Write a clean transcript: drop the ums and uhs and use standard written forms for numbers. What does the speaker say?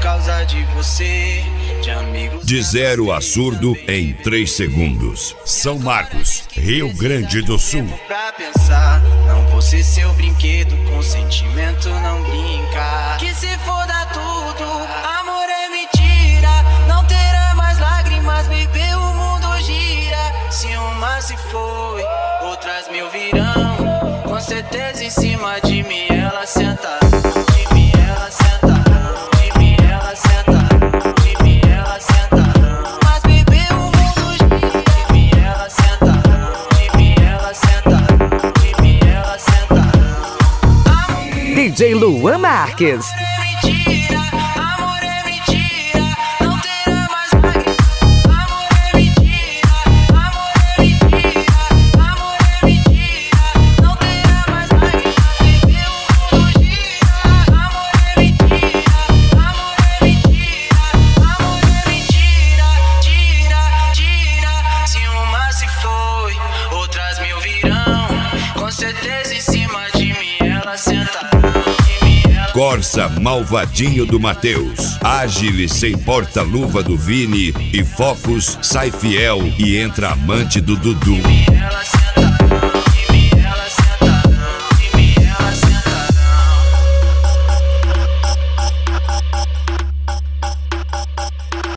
causa de você, de amigos. De zero a surdo em 3 segundos. São Marcos, Rio Grande do Sul. Pra pensar, não vou ser seu brinquedo, com sentimento não brincar. Que se foda tudo, amor é mentira. Não terá mais lágrimas, bebê, o mundo gira. Se uma se foi, outras 1000 virão. Com certeza em cima de mim ela senta. De mim ela senta. De mim ela senta. De mim ela senta. Mas bebê, o mundo gira. De mim ela senta. De mim ela senta. De mim ela senta. DJ Luan Marques. Corsa Malvadinho do Matheus, Ágile sem porta-luva do Vini e Focus sai fiel e entra amante do Dudu. Ela senta.